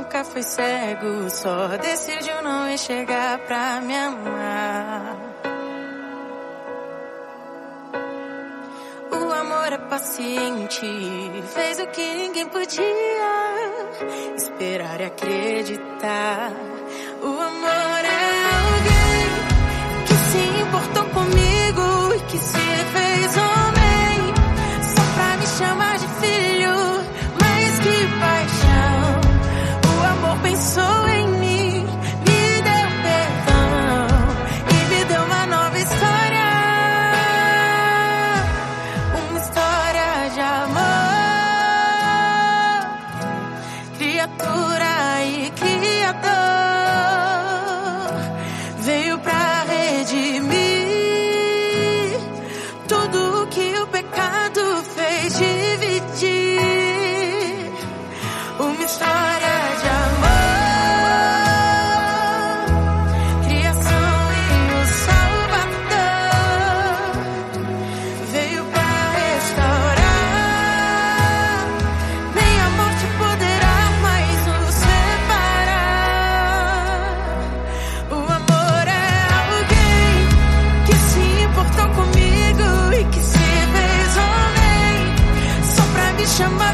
nunca foi cego, só decidiu não enxergar pra me amar. O amor é paciente, fez o que ninguém podia, esperar e acreditar. O amor é alguém que se importou comigo e que se fez homem, só pra me chamar de filho. Mas que paixão, o amor pensou em mim, me deu perdão e me deu uma nova história. Uma história de amor, criatura e criador, veio pra redimir tudo que o pecado fez dividir. Uma história de amor, criação e o Salvador, veio pra restaurar. Nem a morte poderá mais nos separar. O amor é alguém que se importou comigo e que se fez homem, só pra me chamar